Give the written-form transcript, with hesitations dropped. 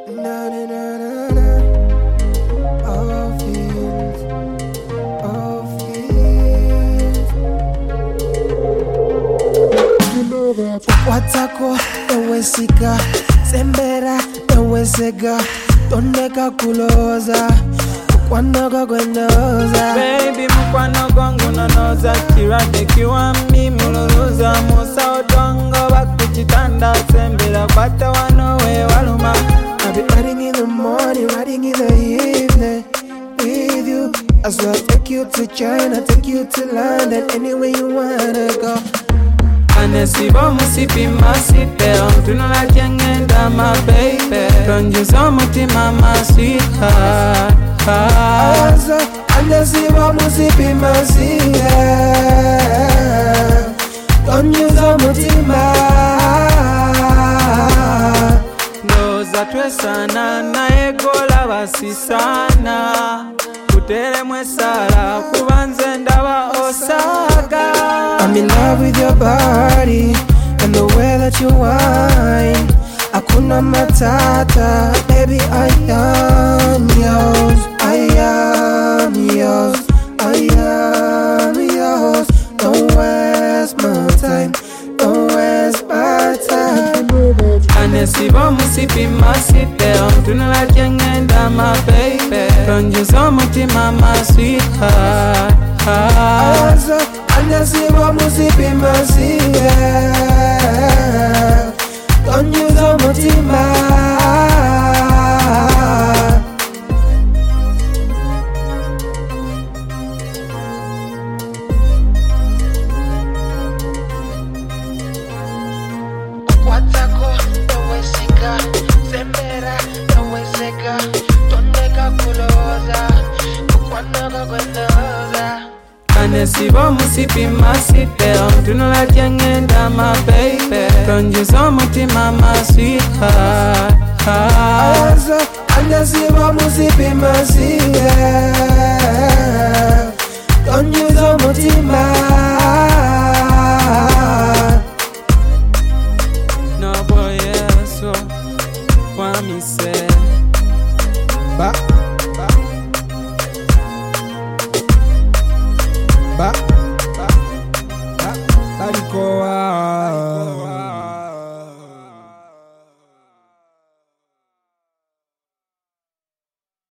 Na na na na na. All feels, all feels. You know that. Watako ewesika, sembera ewesega, tondeka kuloza, mukwano gwendoza. Baby mukwano gwangu nonoza, kirwadde kiwambi mululuza, musa odongo bakukitanda, sembera kwata wano we waluma. I'll be riding in the morning, riding in the evening with you. I swear I'll take you to China, take you to London, anywhere you wanna go. Anesibo musipi masipe, omtunula jengenda my baby. Tonjuza omutima my sweetheart. Anesibo musipi masipe, tonjuza omutima. Ndoza twesana naye gola basisana, kutere mwesala kubanze ndaba osaga. I'm in love with your body and the way that you whine. Hakuna matata, baby, I am yours. I am yours. I am yours. Don't waste my time. Don't waste my time. Anesibo musipi masipe, omtunula jengenda my baby. Tonjuza omutima my sweetheart. Anesibo musipi masipe, tonjuza omutima. Watako ewesika, sembera eweseka, tondeka kuloza, mukwano gwendoza. Anesibo musipi masipe, omtunula jengenda my baby. Tonjuza omutima my sweetheart. Anesibo musipi masipe,